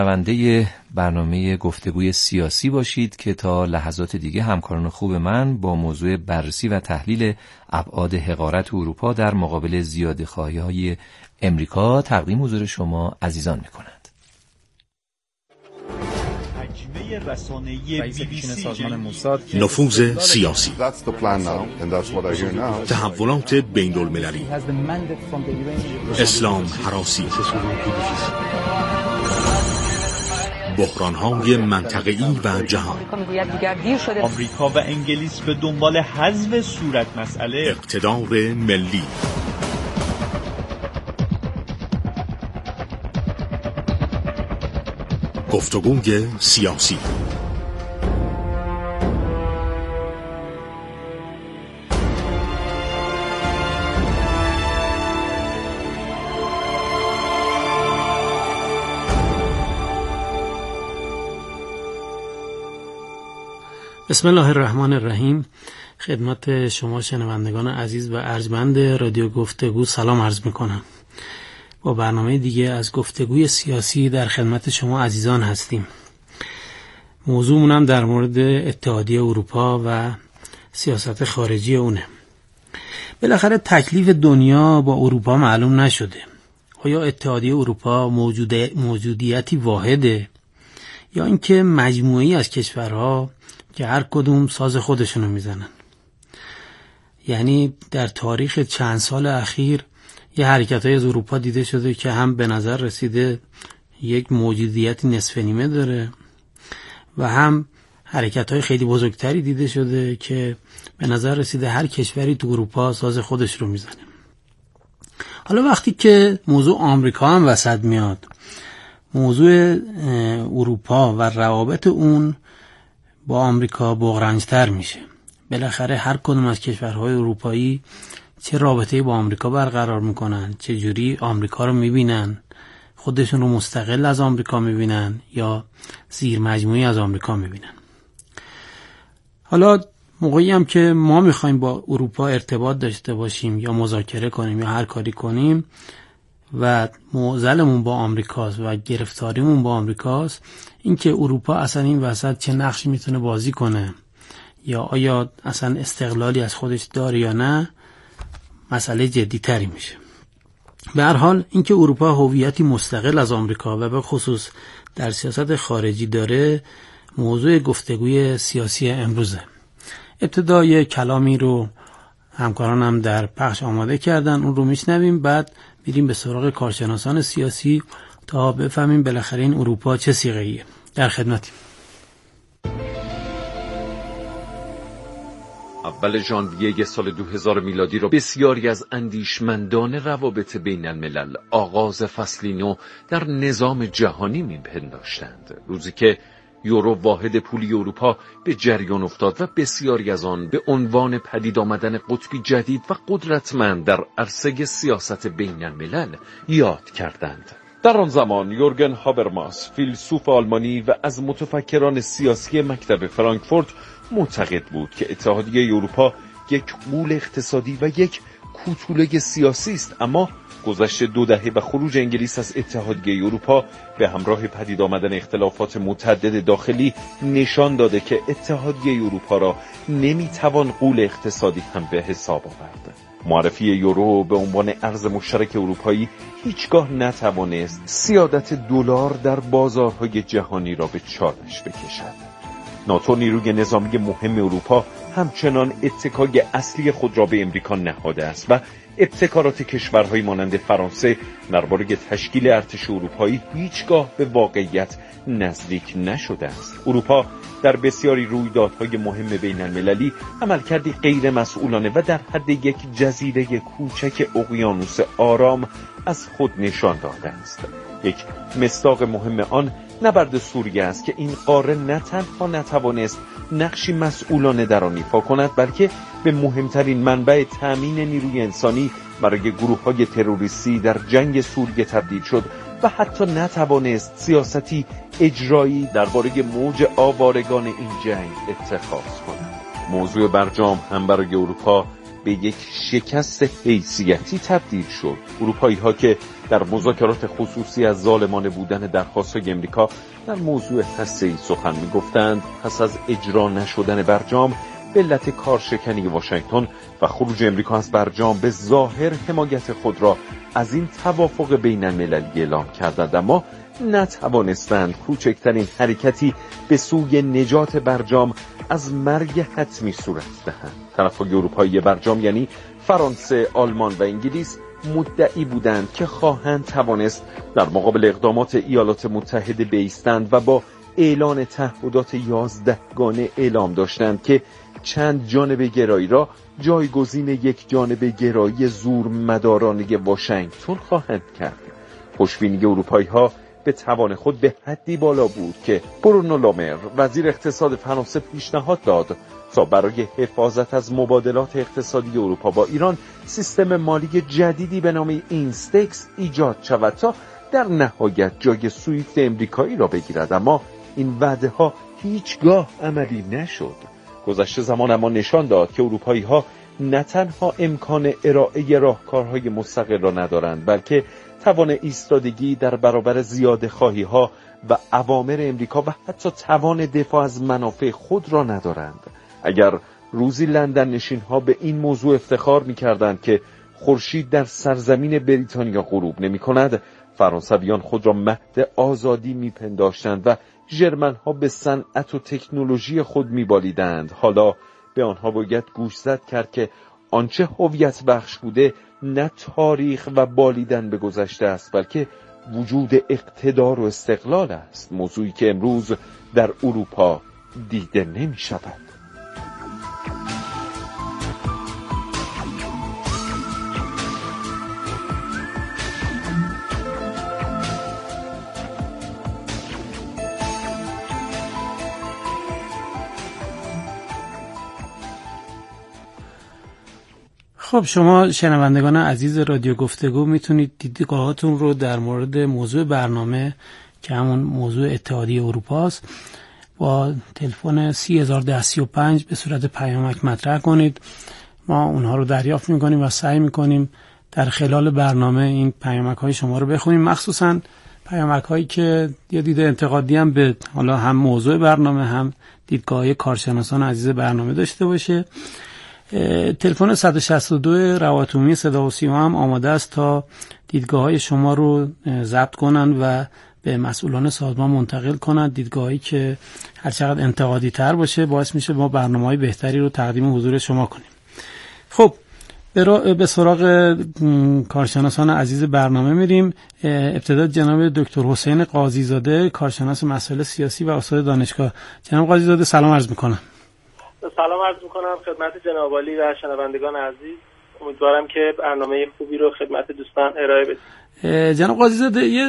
شنونده برنامه گفتگوی سیاسی باشید که تا لحظات دیگه همکاران خوب من با موضوع بررسی و تحلیل ابعاد حقارت اروپا در مقابل زیاده‌خواهی‌های امریکا تقدیم حضور شما عزیزان می‌کنند. نفوذ سیاسی، تحولات بین المللی، اسلام هراسی، بحران‌های منطقه‌ای و جهان. آمریکا و انگلیس به دنبال حذف صورت مسئله، اقتدار ملی. گفتگوی سیاسی. بسم الله الرحمن الرحیم. خدمت شما شنوندگان عزیز و ارجمند رادیو گفتگو سلام عرض میکنم. با برنامه دیگه از گفتگوی سیاسی در خدمت شما عزیزان هستیم. موضوعمون هم در مورد اتحادیه اروپا و سیاست خارجی اونه. بالاخره تکلیف دنیا با اروپا معلوم نشده. آیا اتحادیه اروپا موجودیتی واحده یا اینکه مجموعه‌ای از کشورها که هر کدوم ساز خودشونو میزنن؟ یعنی در تاریخ چند سال اخیر یه حرکت‌های از اروپا دیده شده که هم به نظر رسیده یک موجودیت نصف نیمه داره و هم حرکت‌های خیلی بزرگتری دیده شده که به نظر رسیده هر کشوری تو اروپا ساز خودش رو میزنه. حالا وقتی که موضوع آمریکا هم وسط میاد، موضوع اروپا و روابط اون با آمریکا بغرنج‌تر میشه. بالاخره هر کدوم از کشورهای اروپایی چه رابطه‌ای با آمریکا برقرار میکنن، چه جوری آمریکا رو میبینن، خودشون رو مستقل از آمریکا میبینن یا زیر مجموعی از آمریکا میبینن. حالا موقعی هم که ما میخوایم با اروپا ارتباط داشته باشیم یا مذاکره کنیم یا هر کاری کنیم و معضلمون با آمریکاست و گرفتاریمون با آمریکاست، این که اروپا اصلا این وسط چه نقشی میتونه بازی کنه یا آیا اصلا استقلالی از خودش داره یا نه، مسئله جدی تری میشه. به هر حال اینکه اروپا هویتی مستقل از آمریکا و به خصوص در سیاست خارجی داره موضوع گفتگوی سیاسی امروزه. ابتدای کلامی رو همکارانم در پخش آماده کردن، اون رو میشنویم، بعد میریم به سراغ کارشناسان سیاسی تا بفهمیم بالاخره این اروپا چه صیغه‌ایه. در خدمتیم. اول ژانویه سال 2000 میلادی را بسیاری از اندیشمندان روابط بین الملل آغاز فصلی نو در نظام جهانی می‌پنداشتند. روزی که یورو واحد پولی اروپا به جریان افتاد و بسیاری از آن به عنوان پدید آمدن قطبی جدید و قدرتمند در عرصه سیاست بین الملل یاد کردند. در آن زمان یورگن هابرماس، فیلسوف آلمانی و از متفکران سیاسی مکتب فرانکفورت، معتقد بود که اتحادیه اروپا یک غول اقتصادی و یک کوتوله سیاسی است، اما گذشت 2 دهه و خروج انگلیس از اتحادیه اروپا به همراه پدید آمدن اختلافات متعدد داخلی نشان داده که اتحادیه اروپا را نمیتوان غول اقتصادی هم به حساب آورد. معرفی یورو به عنوان ارز مشترک اروپایی هیچگاه نتوانست سیادت دلار در بازارهای جهانی را به چالش بکشد. ناتو نیروی نظامی مهم اروپا همچنان اتکای اصلی خود را به امریکا نهاده است و ابتکارات کشورهای مانند فرانسه درباره تشکیل ارتش اروپایی هیچگاه به واقعیت نزدیک نشده است. اروپا در بسیاری رویدادهای مهم بین المللی عملکردی غیر مسئولانه و در حد یک جزیره کوچک اقیانوس آرام از خود نشان داده است. یک مصداق مهم آن نبرد سوریه است که این قاره نه تنها نتوانست نقشی مسئولانه در آن ایفا کند، بلکه به مهمترین منبع تامین نیروی انسانی برای گروه‌های تروریستی در جنگ سوریه تبدیل شد و حتی نتوانست سیاستی اجرایی درباره موج آوارگان این جنگ اتخاذ کند. موضوع برجام هم برای اروپا به یک شکست حیثیتی تبدیل شد. اروپایی‌ها که در مذاکرات خصوصی از ظالمانه بودن درخواست‌های امریکا در موضوع هسته‌ای سخن می‌گفتند، پس از اجرا نشدن برجام به علت کارشکنی واشنگتن و خروج امریکا از برجام به ظاهر حمایت خود را از این توافق بین‌المللی اعلام کردند، اما نتوانستند کوچکترین حرکتی به سوی نجات برجام از مرگ حتمی صورت دهند. طرفهای اروپایی برجام یعنی فرانسه، آلمان و انگلیس مدعی بودند که خواهند توانست در مقابل اقدامات ایالات متحده بایستند و با اعلان تعهدات 11 گانه اعلام داشتند که چند جانبه گرایی را جایگزین یک جانبه گرایی زورمدارانه واشنگتن خواهند کرد. خوشبینی اروپایی‌ها به توان خود به حدی بالا بود که برونو لامر وزیر اقتصاد فرانسه پیشنهاد داد تا برای حفاظت از مبادلات اقتصادی اروپا با ایران سیستم مالی جدیدی به نام اینستکس ایجاد شود تا در نهایت جای سویفت امریکایی را بگیرد، اما این وعده ها هیچگاه عملی نشد. گذشته زمان اما نشان داد که اروپایی‌ها نه تنها امکان ارائه راهکارهای مستقل را ندارند، بلکه توان ایستادگی در برابر زیاده‌خواهی‌ها و اوامر امریکا و حتی توان دفاع از منافع خود را ندارند. اگر روزی لندن نشین‌ها به این موضوع افتخار می‌کردند که خورشید در سرزمین بریتانیا غروب نمی‌کند، فرانسویان خود را مهد آزادی می‌پنداشتند و ژرمن‌ها به صنعت و تکنولوژی خود می‌بالیدند. حالا به آنها باید گوش زد کرد که آنچه هویت بخش بوده نه تاریخ و بالیدن به گذشته است، بلکه وجود اقتدار و استقلال است، موضوعی که امروز در اروپا دیده نمی شود. خب شما شنوندگان عزیز رادیو گفتگو میتونید دیدگاهاتون رو در مورد موضوع برنامه که همون موضوع اتحادیه اروپا است با تلفن 301035 به صورت پیامک مطرح کنید. ما اونها رو دریافت میکنیم و سعی میکنیم در خلال برنامه این پیامک های شما رو بخونیم، مخصوصا پیامک هایی که یه دید انتقادی هم به حالا هم موضوع برنامه هم دیدگاه کارشناسان عزیز برنامه داشته باشه. تلفن 162 روابط عمومی صدا و سیما هم آماده است تا دیدگاه‌های شما رو ضبط کنند و به مسئولان سازمان منتقل کنند. دیدگاهی که هر چقدر انتقادی تر باشه باعث میشه ما برنامه‌های بهتری رو تقدیم حضور شما کنیم. خب به سراغ کارشناسان عزیز برنامه میریم. ابتدا جناب دکتر حسین قاضی زاده، کارشناس مسائل سیاسی و استاد دانشگاه. جناب قاضی زاده سلام عرض میکنم. سلام عرض میکنم خدمت جناب عالی و شنوندگان عزیز. امیدوارم که برنامه خوبی رو خدمت دوستان ارائه بدیم. جناب قاضی زاده، یه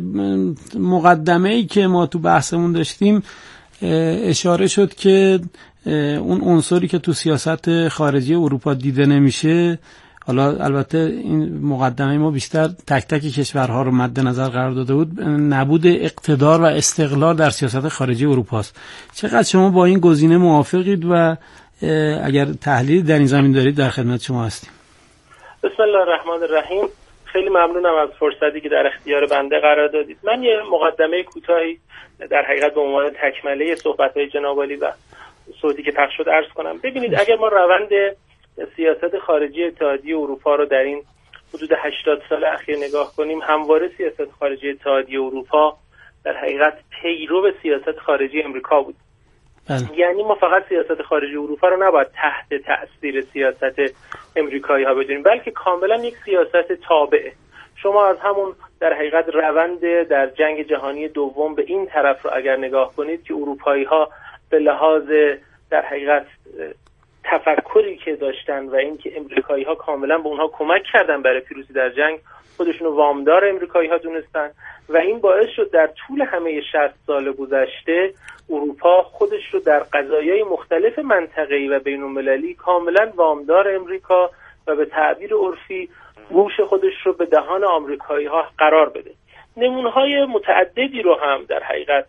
مقدمه‌ای که ما تو بحثمون داشتیم اشاره شد که اون عنصری که تو سیاست خارجی اروپا دیده نمیشه، حالا البته این مقدمه ما بیشتر تک تک کشورها رو مد نظر قرار داده بود، نبود اقتدار و استقلال در سیاست خارجی اروپا است. چقدر شما با این گزینه موافقید و اگر تحلیلی در این زمین دارید در خدمت شما هستیم. بسم الله الرحمن الرحیم. خیلی ممنونم از فرصتی که در اختیار بنده قرار دادید. من یه مقدمه کوتاهی در حقیقت به عنوان تکمله صحبت‌های جناب عالی و صوتی که پخش شد عرض کنم. ببینید، اگر ما روند سیاست خارجی اتحادیه اروپا رو در این حدود 80 سال اخیر نگاه کنیم، همواره سیاست خارجی اتحادیه اروپا در حقیقت پیرو سیاست خارجی امریکا بود. یعنی ما فقط سیاست خارجی اروپا رو نباید تحت تأثیر سیاست امریکایی ها بدونیم، بلکه کاملا یک سیاست تابعه. شما از همون در حقیقت روند در جنگ جهانی دوم به این طرف رو اگر نگاه کنید که اروپایی ها به لحاظ در حقیقت تفکری که داشتن و اینکه امریکایی ها کاملا به اونها کمک کردن برای پیروزی در جنگ، خودشون رو وامدار امریکایی ها دونستن و این باعث شد در طول همه 60 سال گذشته اروپا خودش رو در قضایای مختلف منطقه‌ای و بین‌المللی کاملا وامدار امریکا و به تعبیر عرفی گوش خودش رو به دهان آمریکایی ها قرار بده. نمونه‌های متعددی رو هم در حقیقت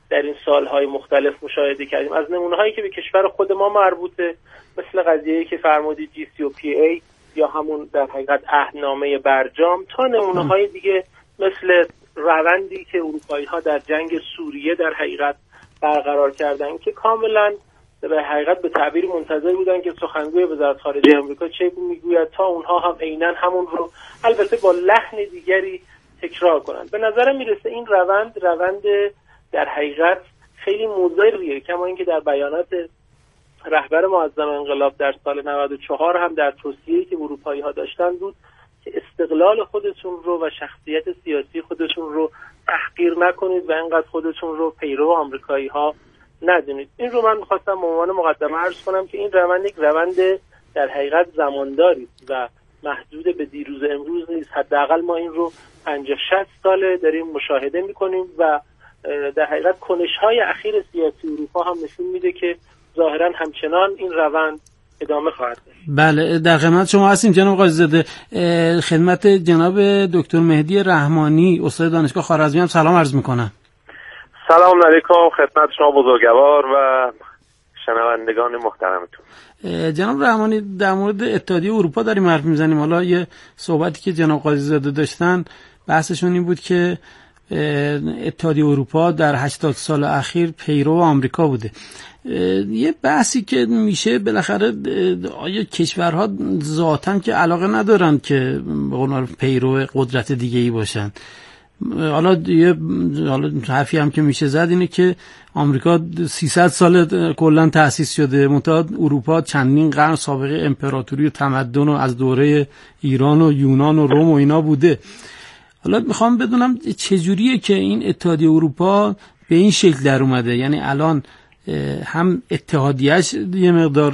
در این سالهای مختلف مشاهده کردیم. از نمونه‌هایی که به کشور خود ما مربوطه مثل قضیه‌ای که فرمودید GCPOA یا همون در حقیقت عهدنامه برجام، تا نمونه‌های دیگه مثل روندی که اروپایی‌ها در جنگ سوریه در حقیقت برقرار کردن که کاملا به حقیقت به تعبیر منتظر بودن که سخنگوی وزارت خارجه آمریکا چه میگوید تا اونها هم عیناً همون رو البته با لحن دیگری تکرار کنن. به نظرم میرسه این روند در حقیقت خیلی مضریه، کما اینکه در بیانات رهبر معظم انقلاب در سال 94 هم در توصیه‌ای که اروپایی‌ها داشتن بود که استقلال خودتون رو و شخصیت سیاسی خودتون رو تحقیر نکنید و اینقدر خودتون رو پیرو آمریکایی‌ها ندونید. این رو من می‌خواستم به عنوان مقدمه عرض کنم که این روند یک روند در حقیقت زمانداری و محدود به دیروز امروز نیست. حداقل ما این رو 50-60 ساله داریم مشاهده می‌کنیم و در حقیقت کنش‌های اخیر سیاسی اروپا هم نشون میده که ظاهراً همچنان این روند ادامه خواهد داشت. بله، در خدمت شما هستیم جناب قاضی‌زاده. خدمت جناب دکتر مهدی رحمانی استاد دانشگاه خوارزمی هم سلام عرض می‌کنم. سلام علیکم خدمت شما بزرگوار و شنوندگان محترمتون. جناب رحمانی، در مورد اتحادیه اروپا داریم حرف میزنیم. حالا یه صحبتی که جناب قاضی‌زاده داشتن بحثشون این بود که اتحادیه اروپا در 80 سال اخیر پیرو آمریکا بوده. یه بحثی که میشه بالاخره آیا کشورها ذاتاً که علاقه ندارن که به قول پیرو قدرت دیگه‌ای باشن؟ حالا حرفی هم که میشه زد اینه که آمریکا 300 سال کلا تأسیس شده، منتها اروپا چندین قرن سابقه امپراتوری و تمدن و از دوره ایران و یونان و روم و اینا بوده. حالا میخوام بدونم چجوریه که این اتحادیه اروپا به این شکل در اومده؟ یعنی الان هم اتحادیهش یه مقدار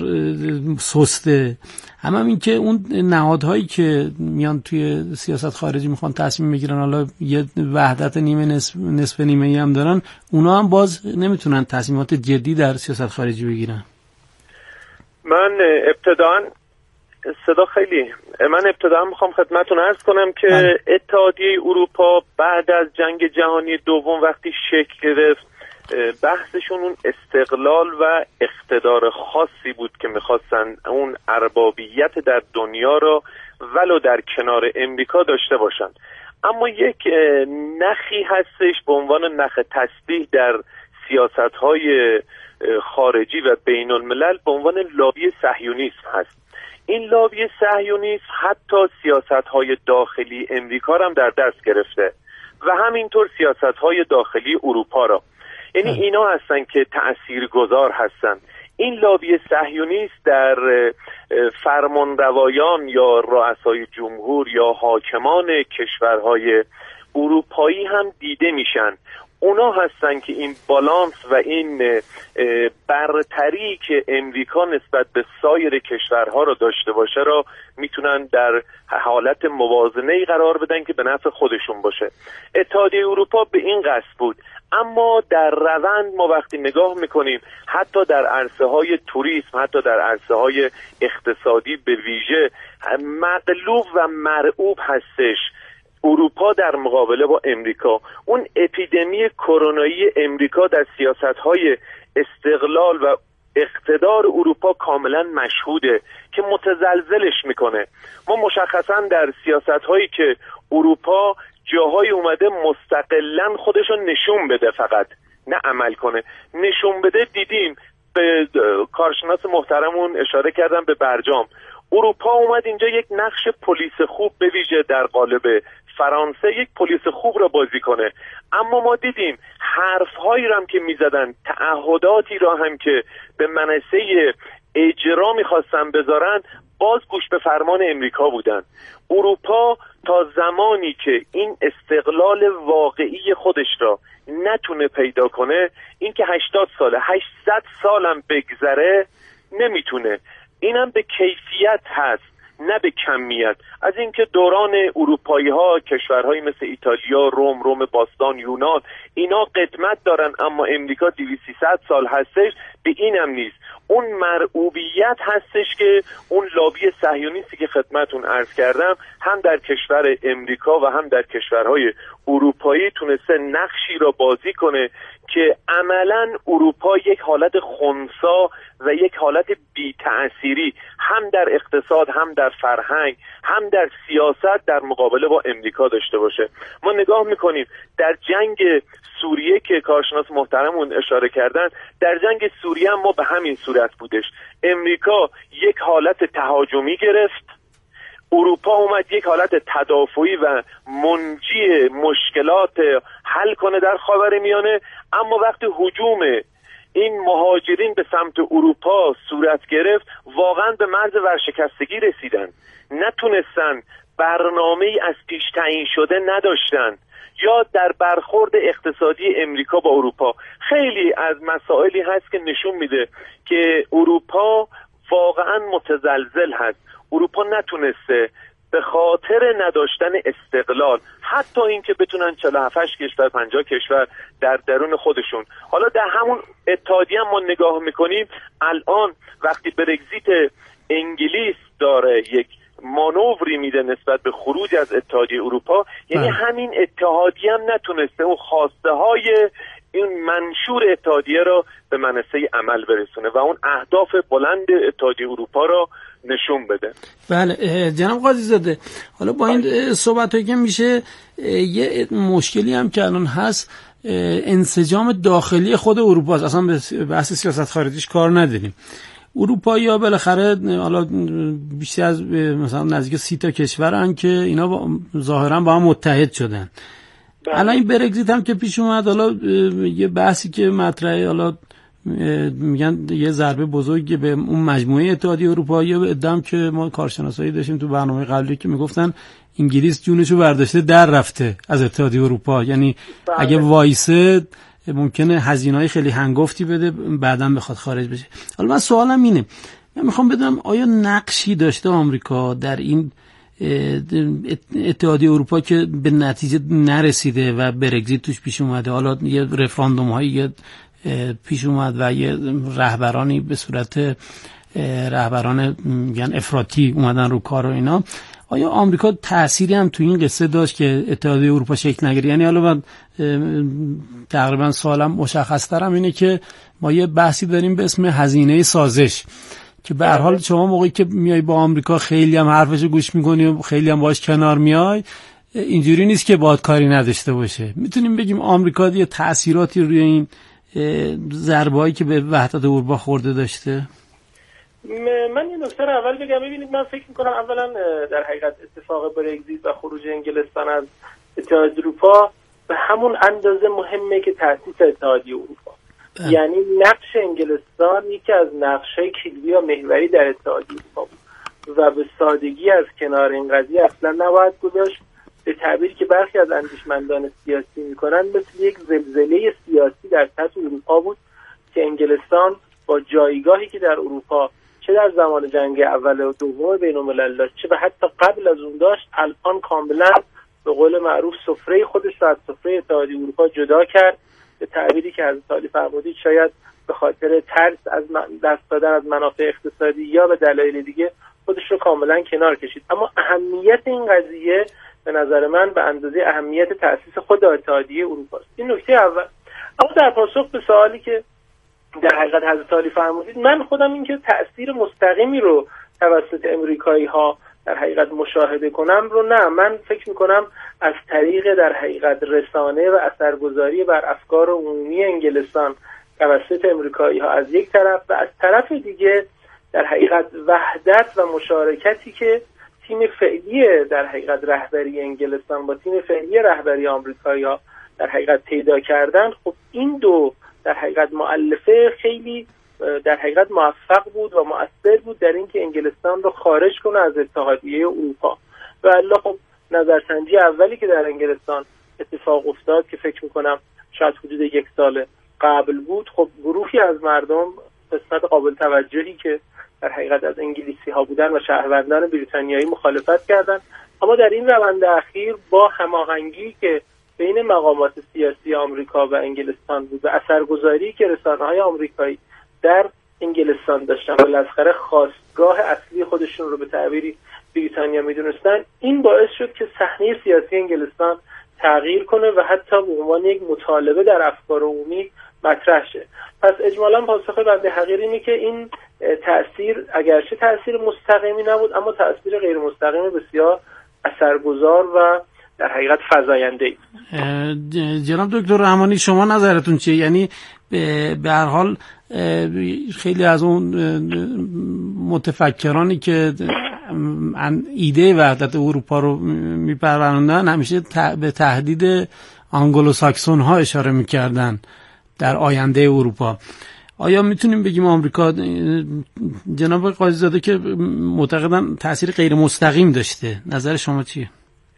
سسته، هم این که اون نهادهایی که میان توی سیاست خارجی میخوان تصمیم میگیرن، حالا یه وحدت نصف نیمه‌ای هم دارن، اونا هم باز نمیتونن تصمیمات جدی در سیاست خارجی بگیرن. من ابتداً میخوام خدمتتون عرض کنم که اتحادیه اروپا بعد از جنگ جهانی دوم وقتی شکل گرفت، بحثشون اون استقلال و اقتدار خاصی بود که میخواستن اون اربابیت در دنیا رو ولو در کنار امریکا داشته باشن. اما یک نخی هستش به عنوان نخ تسلیح در سیاست‌های خارجی و بین الملل به عنوان لابی صهیونیسم هست. این لابی صهیونیسم حتی سیاست‌های داخلی امریکا را هم در دست گرفته و همینطور سیاست‌های داخلی اروپا را. یعنی اینا هستن که تأثیرگذار هستن. این لابی صهیونیست در فرمانروایان یا رؤسای جمهور یا حاکمان کشورهای اروپایی هم دیده میشن. اونا هستن که این بالانس و این برتری که امریکا نسبت به سایر کشورها رو داشته باشه را میتونن در حالت موازنه‌ای قرار بدن که به نفع خودشون باشه. اتحادیه اروپا به این قصد بود. اما در روند ما وقتی نگاه میکنیم حتی در عرصه‌های توریسم، حتی در عرصه‌های اقتصادی به ویژه مغلوب و مرعوب هستش اروپا در مقابله با امریکا. اون اپیدمی کرونایی امریکا در سیاست‌های استقلال و اقتدار اروپا کاملا مشهوده که متزلزلش میکنه. ما مشخصا در سیاست‌هایی که اروپا جاهای اومده مستقلاً خودشون نشون بده، فقط نه عمل کنه، نشون بده، دیدیم. به کارشناس محترمون اشاره کردم به برجام. اروپا اومد اینجا یک نقش پلیس خوب به ویژه در قالب فرانسه یک پلیس خوب را بازی کنه، اما ما دیدیم حرفهایی را هم که میزدن، تعهداتی را هم که به منصه اجرا میخواستن بذارن، باز گوش به فرمان امریکا بودن. اروپا تا زمانی که این استقلال واقعی خودش را نتونه پیدا کنه، این که 80 ساله 800 سالم بگذره نمیتونه. اینم به کیفیت هست نه به کمیت. از اینکه دوران اروپایی ها کشورهایی مثل ایتالیا، روم باستان، یونان اینا قدمت دارن، اما امریکا 200-300 سال هستش، به اینم نیست. اون مرعوبیت هستش که اون لابی صهیونیستی که خدمتون عرض کردم هم در کشور امریکا و هم در کشورهای اروپایی تونسته نقشی را بازی کنه که عملاً اروپا یک حالت خنثی و یک حالت بی‌تأثیری هم در اقتصاد، هم در فرهنگ، هم در سیاست در مقابله با امریکا داشته باشه. ما نگاه میکنیم در جنگ سوریه که کارشناس محترمون اشاره کردن، در جنگ سوریه هم ما به همین صورت بودش. امریکا یک حالت تهاجمی گرفت، اروپا اومد یک حالت تدافعی و منجی مشکلات حل کنه در خاورمیانه. اما وقتی هجوم این مهاجرین به سمت اروپا صورت گرفت، واقعا به مرز ورشکستگی رسیدن، نتونستن، برنامه‌ای از پیش تعیین شده نداشتن، یا در برخورد اقتصادی امریکا با اروپا خیلی از مسائلی هست که نشون میده که اروپا واقعا متزلزل هست. اروپا نتونسته به خاطر نداشتن استقلال، حتی اینکه بتونن 47 کشور 50 کشور در درون خودشون، حالا در همون اتحادیه هم ما نگاه میکنیم الان وقتی برگزیت انگلیس داره یک مانوری میده نسبت به خروج از اتحادیه اروپا، یعنی همین اتحادیه هم نتونسته اون خواسته های این منشور اتحادیه را به منصه عمل برسونه و اون اهداف بلند اتحادیه اروپا را نشون بده. بله جناب قاضی زاده، حالا با این صحبتایی که میشه یه مشکلی هم که الان هست، انسجام داخلی خود اروپا است. اصلا به بحث سیاست خارجیش کار نداریم. اروپایی‌ها بالاخره حالا بیشتر از مثلا نزدیک 30 تا کشورن که اینا ظاهرا با هم متحد شدن. الان این برگزیت هم که پیش اومد، حالا یه بحثی که مطرحه، حالا میگن یه ضربه بزرگی به اون مجموعه اتحادیه اروپایی. ادعام که ما کارشناسایی داشتیم تو برنامه قبلی که میگفتن انگلیس جونشو برداشته در رفته از اتحادیه اروپا، یعنی اگه وایسه ممکنه هزینه‌های خیلی هنگفتی بده بعداً بخواد خارج بشه. حالا من سوالم اینه، من میخوام بدونم آیا نقشی داشته آمریکا در این اتحادیه اروپا که به نتیجه نرسیده و برگزیت توش پیش اومده؟ حالا یه رفراندوم هایی پیش اومد و یه رهبرانی به صورت رهبران میگن افراطی اومدن رو کار و اینا. آیا آمریکا تأثیری هم تو این قصه داشت که اتحادیه اروپا شکل نگیره؟ یعنی حالا من تقریبا سوالم مشخص‌ترم اینه که ما یه بحثی داریم به اسم هزینه سازش که به هر حال شما موقعی که میای با آمریکا خیلی هم حرفشو گوش میکنی و خیلی هم باهاش کنار میای، اینجوری نیست که باهات کاری نداشته باشه. میتونیم بگیم آمریکا یه تأثیراتی روی این ضربه‌ای که به وحدت اروپا خورده داشته؟ من یه نکته اول بگم. ببینید من فکر میکنم اولا در حقیقت اتفاق برگزیت و خروج انگلستان از اتحادیه اروپا به همون اندازه مهمه که تأسیس اتحادیه اروپا. یعنی نقش انگلستان یکی از نقش‌های کلیدی و محوری در اتحادیه اروپا بود و به سادگی از کنار این قضیه اصلا نباید گذاشت. به تعبیری که برخی از اندیشمندان سیاسی میکنن، مثل یک زلزله سیاسی در سطح اروپا بود که انگلستان با جایگاهی که در اروپا چه در زمان جنگ اول و دوم بین‌الملل داشت، چه و حتی قبل از اون داشت، الان کاملا به قول معروف سفره خودش را از سفره اتحادیه اروپا جدا کرد. به تعبیری که حضرت عالی فرمودید، شاید به خاطر ترس از دست دادن از منافع اقتصادی یا به دلایل دیگه خودش رو کاملا کنار کشید. اما اهمیت این قضیه به نظر من به اندازه اهمیت تأسیس خود اتحادیه اروپا است. این نکته اول. اما در پاسخ به سوالی که در حقیقت حضرت عالی فرمودید، من خودم اینکه تأثیر مستقیمی رو توسط امریکایی ها در حقیقت مشاهده کنم رو نه، من فکر میکنم از طریق در حقیقت رسانه و اثرگذاری بر افکار عمومی انگلستان توسط امریکایی ها از یک طرف، و از طرف دیگه در حقیقت وحدت و مشارکتی که تیم فعلی در حقیقت رهبری انگلستان با تیم فعلی رهبری آمریکایی ها در حقیقت پیدا کردن. خب این دو در حقیقت مؤلفه خیلی در حقیقت موفق بود و مؤثر بود در اینکه انگلستان رو خارج کنه از اتحادیه اروپا. و الا خب نظرسنجی اولی که در انگلستان اتفاق افتاد که فکر میکنم شاید حدود 1 سال قبل بود، خب گروهی از مردم قسمت قابل توجهی که در حقیقت از انگلیسی ها بودن و شهروندان بریتانیایی مخالفت کردند. اما در این روند اخیر با هماهنگی که بین مقامات سیاسی آمریکا و انگلستان بود و اثرگذاری که رسانه‌های آمریکایی در انگلستان داشتن و بالاخره خاستگاه اصلی خودشون رو به تعبیری بریتانیا میدونستن، این باعث شد که صحنه سیاسی انگلستان تغییر کنه و حتی به عنوان یک مطالبه در افکار عمومی مطرح شه. پس اجمالا پاسخ بنده حقیر اینه که این تأثیر اگرچه تأثیر مستقیمی نبود، اما تأثیر غیر مستقیم بسیار اثرگذار و در حقیقت فزاینده‌ای. جناب دکتر رحمانی شما نظرتون چیه؟ یعنی به هر حال خیلی از اون متفکرانی که ایده وحدت اروپا رو میپروراندن همیشه به تهدید آنگلو ساکسون ها اشاره میکردن در آینده اروپا. آیا میتونیم بگیم آمریکا، جناب قاضی زاده که معتقدن تأثیر غیر مستقیم داشته، نظر شما چیه؟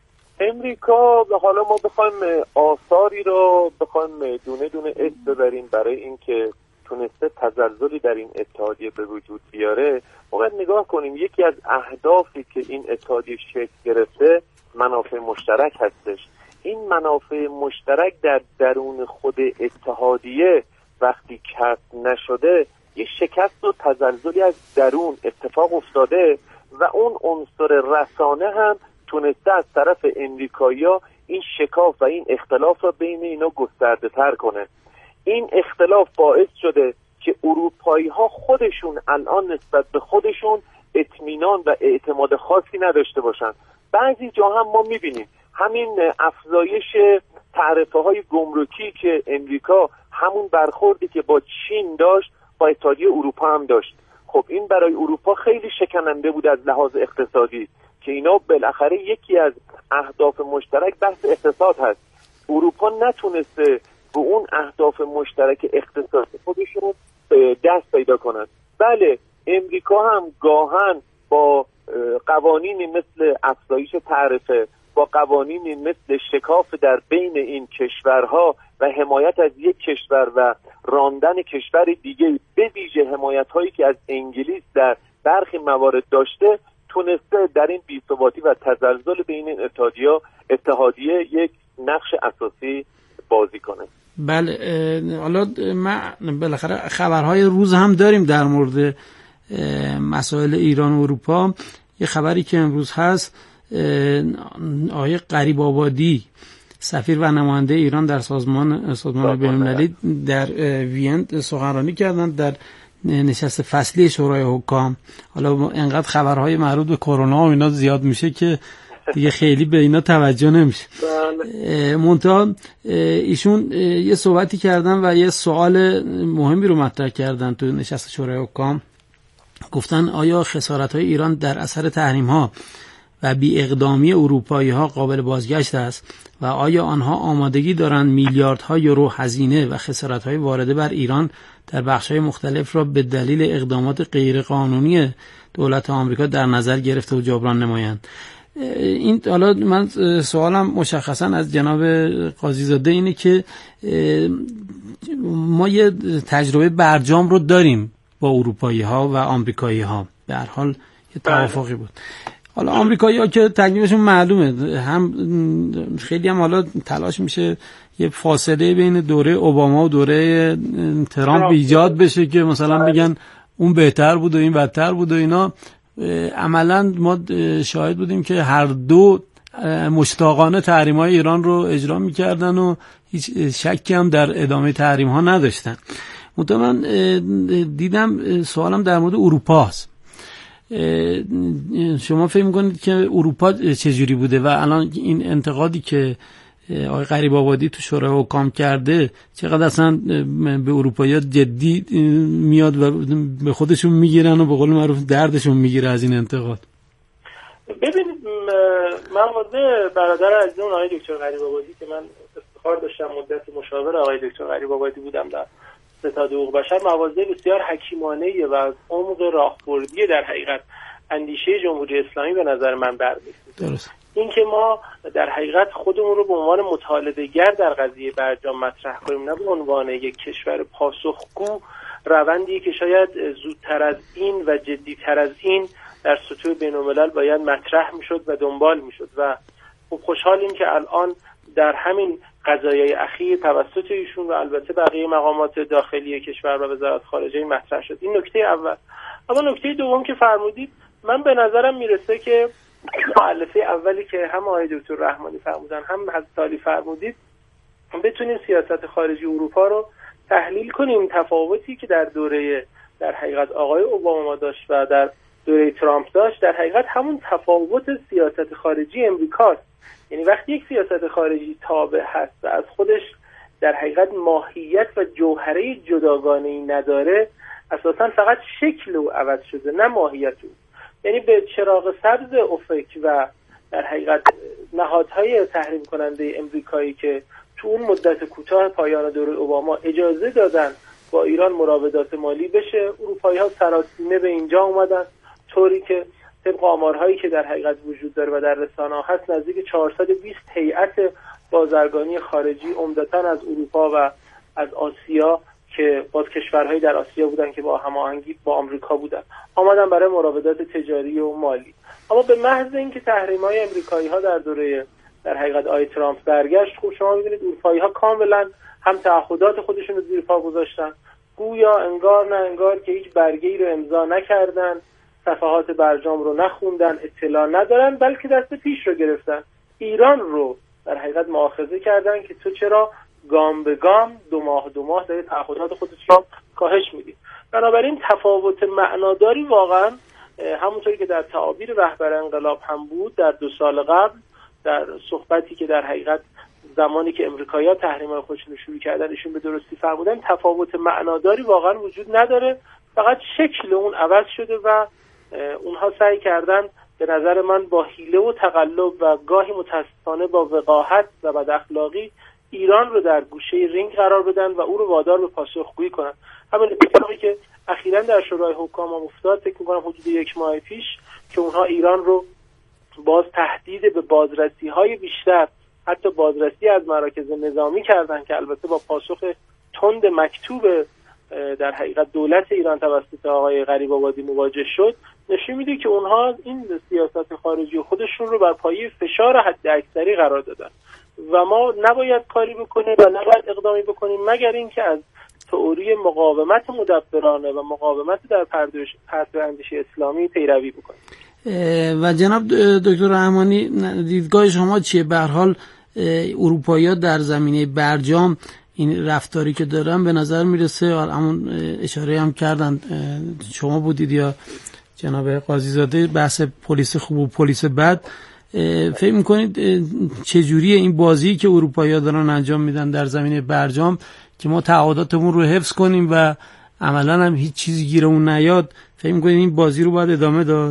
امریکا حالا ما بخوایم آثاری رو بخوایم دونه دونه اسم ببریم برای اینکه تونسته تزلزلی در این اتحادیه به وجود بیاره، باید نگاه کنیم یکی از اهدافی که این اتحادیه شکل گرفته منافع مشترک هستش. این منافع مشترک در درون خود اتحادیه وقتی کسب نشده، یه شکست و تزلزلی از درون اتفاق افتاده و اون عنصر رسانه هم تونسته از طرف امریکایی‌ها این شکاف و این اختلاف را بین اینا گسترده تر کنه. این اختلاف باعث شده که اروپایی‌ها خودشون الان نسبت به خودشون اطمینان و اعتماد خاصی نداشته باشن. بعضی جا هم ما می‌بینیم همین افزایش تعرفه‌های گمرکی که امریکا همون برخوردی که با چین داشت با اتحادیه اروپا هم داشت. خب این برای اروپا خیلی شکننده بود از لحاظ اقتصادی که اینا بالاخره یکی از اهداف مشترک بحث اقتصاد هست. اروپا نتونسته به اون اهداف مشترک اقتصادی خودشون دست پیدا کنند. بله امریکا هم گاهن با قوانینی مثل افزایش تعرفه، با قوانینی مثل شکاف در بین این کشورها و حمایت از یک کشور و راندن کشور دیگه، به ویژه حمایت‌هایی که از انگلیس در برخی موارد داشته، تونسته در این بی‌ثباتی و تزلزل بین این اتحادیه یک نقش اساسی بازی کنه. بله، حالا ما بالاخره خبرهای روز هم داریم در مورد مسائل ایران و اروپا. یه خبری که امروز هست، آقای غریب آبادی سفیر و نماینده ایران در سازمان بین‌المللی در وین سخنرانی کردند در نشست فصلی شورای حکام. حالا انقدر خبرهای مربوط به کرونا و اینا زیاد میشه که دیگه خیلی به اینا توجه نمیشه. منتها ایشون یه صحبتی کردن و یه سوال مهمی رو مطرح کردن تو نشست شورای حکام. گفتن آیا خسارت‌های ایران در اثر تحریم‌ها و بی اقدامی اروپایی‌ها قابل بازگشت است و آیا آنها آمادگی دارند میلیاردها یورو هزینه و خسارت‌های وارده بر ایران در بخش‌های مختلف را به دلیل اقدامات غیرقانونی دولت آمریکا در نظر گرفته و جبران نمایند؟ این حالا من سوالم مشخصا از جناب قاضی زاده اینه که ما یه تجربه برجام رو داریم با اروپایی‌ها و آمریکایی‌ها، به هر حال یه توافقی بود. حالا آمریکایی‌ها که تکلیفشون معلومه، هم خیلی هم حالا تلاش میشه یه فاصله بین دوره اوباما و دوره ترامپ ایجاد بشه که مثلا بگن اون بهتر بود و این بدتر بود و اینا. عملاً ما شاهد بودیم که هر دو مشتاقانه تحریم‌های ایران رو اجرا می‌کردن و هیچ شکی هم در ادامه تحریم‌ها نداشتن. من دیدم سوالم در مورد اروپا است. شما فکر می‌کنید که اروپا چجوری بوده و الان این انتقادی که آقای غریب آبادی تو شورای حکام کرده چقدر اصلا به اروپایی‌ها جدی میاد و به خودشون میگیرن و به قول معروف دردشون میگیره از این انتقاد؟ ببینید، من واضح برادر عزیزم آقای دکتر غریب آبادی که من افتخار داشتم مدت مشاور آقای دکتر غریب آبادی بودم در ستاد حقوق بشر، مواضع بسیار حکیمانه‌ای و از عمق راهبردی در حقیقت اندیشه جمهوری اسلامی به نظر من برمی‌خوره. درست. این که ما در حقیقت خودمون رو به عنوان مطالبه‌گر در قضیه برجام مطرح کنیم، نه به عنوان یک کشور پاسخگو، روندی که شاید زودتر از این و جدی‌تر از این در سطوح بین‌الملل باید مطرح میشد و دنبال میشد و خب خوشحالیم که الان در همین قضایای اخیر توسط ایشون و البته بقیه مقامات داخلی کشور و وزارت خارجه مطرح شد. این نکته اول. اما نکته دوم که فرمودید، من به نظرم میرسه که مؤلفه اولی که هم آقای دکتر رحمانی فرمودن هم حضرت علی فرمودید بتونیم سیاست خارجی اروپا رو تحلیل کنیم. تفاوتی که در حقیقت آقای اوباما داشت و در دوره ترامپ داشت در حقیقت همون تفاوت سیاست خارجی امریکاست. یعنی وقتی یک سیاست خارجی تابع هست و از خودش در حقیقت ماهیت و جوهره جداگانه‌ای نداره، اساساً فقط شکل او عوض شده نه ماهیت او. یعنی به چراغ سبز اوپک و در حقیقت نهادهای تحریم کننده امریکایی که تو اون مدت کوتاه پایان دوره اوباما اجازه دادن با ایران مراودات مالی بشه، اروپایی‌ها سراسیمه به اینجا اومدن، طوری که طبق آمارهایی که در حقیقت وجود داره و در رسانه‌ها هست نزدیک 420 هیئت بازرگانی خارجی عمدتاً از اروپا و از آسیا که باز کشورهایی در آسیا بودن که با هماهنگی با آمریکا بودن آمدن برای مراودات تجاری و مالی. اما به محض اینکه تحریم‌های آمریکایی‌ها در دوره در حقیقت آقای ترامپ برگشت، خب شما می‌بینید اروپایی‌ها کاملاً هم تعهدات خودشون رو زیر پا گذاشتن، گویا انگار نه انگار که هیچ برگه‌ای رو امضا نکردن، صفحات برجام رو نخوندن، اطلاع ندارن، بلکه دست پیش رو گرفتن. ایران رو در حقیقت مؤاخذه کردن که تو چرا گام به گام دو ماه داری تعهدات خودت رو کاهش میدی. بنابراین تفاوت معناداری واقعا همونطوری که در تعابیر رهبر انقلاب هم بود در 2 سال قبل در صحبتی که در حقیقت زمانی که امریکایی‌ها تحریم‌های خودشون رو شروع کردن ایشون به درستی فرمودن، تفاوت معناداری واقعا وجود نداره، فقط شکل اون عوض شده و اونها سعی کردن به نظر من با حیله و تقلب و گاهی متاسفانه با وقاحت و بد اخلاقی ایران رو در گوشه رینگ قرار بدن و او رو وادار به پاسخگویی کنن. همین اتفاقی که اخیراً در شورای حکام هم افتاد، فکر می‌کنم حدود 1 ماه پیش، که اونها ایران رو باز تهدید به بازرسی‌های بیشتر، حتی بازرسی از مراکز نظامی کردن که البته با پاسخ تند مکتوب در حقیقت دولت ایران توسط آقای غریب‌آبادی مواجه شد، نشون میده که اونها این سیاست خارجی خودشون رو بر پایه فشار حداکثری قرار دادن و ما نباید کاری بکنیم و نباید اقدامی بکنیم مگر اینکه از تئوری مقاومت مدبرانه و مقاومت در پرتو اندیشه اسلامی پیروی بکنیم. و جناب دکتر رحمانی، دیدگاه شما چیه؟ به هر حال اروپایی‌ها در زمینه برجام این رفتاری که دارن به نظر میرسه، همون اشاره هم کردن شما بودید یا جناب قاضی زاده، بحث پلیس خوب و پلیس بد، فکر میکنید چجوریه این بازی که اروپایی‌ها دارن انجام میدن در زمینه برجام که ما تعهداتمون رو حفظ کنیم و عملاً هم هیچ چیزی گیرمون نیاد، فکر میکنید این بازی رو باید ادامه داد؟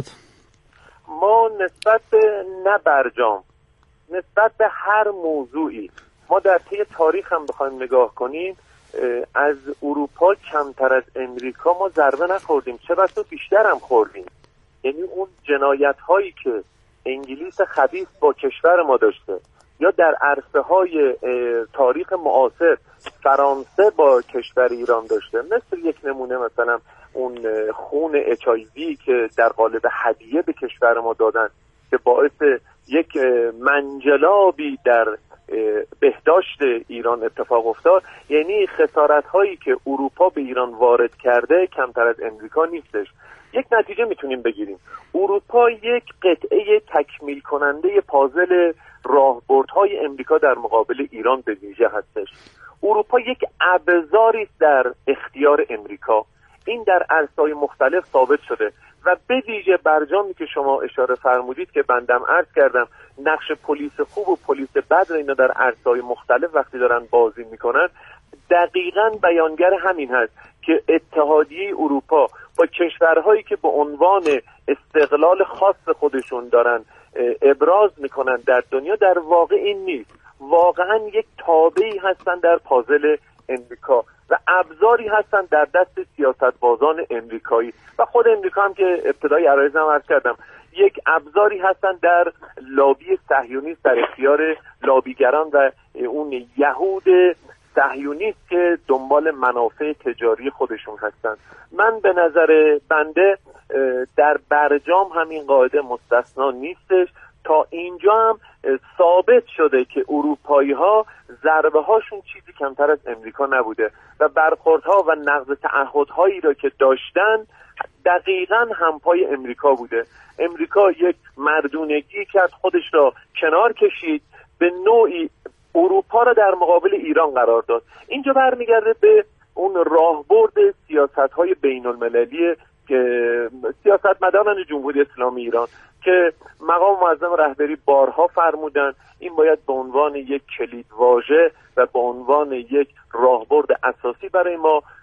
ما نسبت به نه برجام، نسبت به هر موضوعی ما در طی تاریخ هم بخوایم نگاه کنیم از اروپا کمتر از امریکا ما ضربه نخوردیم، چه بسا بیشتر هم خوردیم. یعنی اون جنایت هایی که انگلیس خبیث با کشور ما داشته یا در عرصه های تاریخ معاصر فرانسه با کشور ایران داشته، مثل یک نمونه مثلا اون خون HIV که در قالب هدیه به کشور ما دادن که باعث یک منجلابی در بهداشت ایران اتفاق افتاد. یعنی خسارت هایی که اروپا به ایران وارد کرده کمتر از امریکا نیستش. یک نتیجه میتونیم بگیریم، اروپا یک قطعه تکمیل کننده پازل راهبردهای امریکا در مقابل ایران به ویژه هستش. اروپا یک ابزاری در اختیار امریکا، این در عرصه‌های مختلف ثابت شده و به ویژه برجامی که شما اشاره فرمودید که بندم عرض کردم نقش پلیس خوب و پلیس بد اینا در عرصه‌های مختلف وقتی دارن بازی میکنن، دقیقاً بیانگر همین هست که اتحادیه اروپا با کشورهایی که به عنوان استقلال خاص خودشون دارن ابراز میکنن در دنیا، در واقع این نیست، واقعاً یک تابعی هستن در پازل امریکا و ابزاری هستن در دست سیاست‌بازان امریکایی و خود امریکا هم که ابتدای عرایزم عرض کردم یک ابزاری هستن در لابی صهیونیست، در اختیار لابیگران و اون یهود صهیونیست که دنبال منافع تجاری خودشون هستن. من به نظر بنده در برجام همین قاعده مستثنا نیستش، تا اینجا هم ثابت شده که اروپایی ها ضربه هاشون چیزی کمتر از امریکا نبوده و برخوردها و نقض تعهدهایی را که داشتن دقیقاً همپای امریکا بوده. امریکا یک مردونگی کرد، خودش را کنار کشید، به نوعی اروپا را در مقابل ایران قرار داد. اینجا برمیگرده به اون راهبرد سیاست‌های بین‌المللی که سیاستمداران جمهوری اسلامی ایران که مقام معظم رهبری بارها فرمودن این باید به عنوان یک کلیدواژه و به عنوان یک راهبرد اساسی برای ما